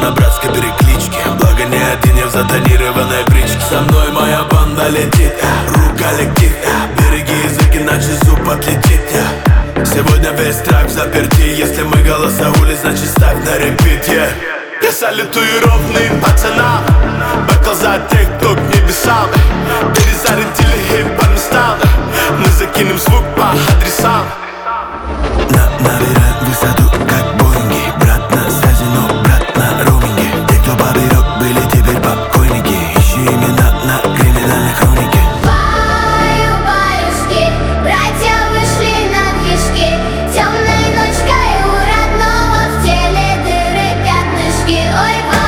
на братской перекличке. Благо не один я в затонированной бричке. Со мной моя банда летит, коллектив. Береги язык, иначе зуб отлетит. Сегодня весь трак в заперти. Если мы голоса улиц, значит ставь на репит. Я салютую ровным пацанам, бэкл за тех, кто к небесам. Перезарядили хип по местам. Мы закинем звук по адресам. Набираем высоту, как боинги. Брат на связи, но брат на роуминге. Те, кто поберег, были теперь покойники. Ищи имена на криминальной хронике. Баю-баюшки, братья вышли на движки. Темной ночкой у родного в теле дыры пятнышки. Ой,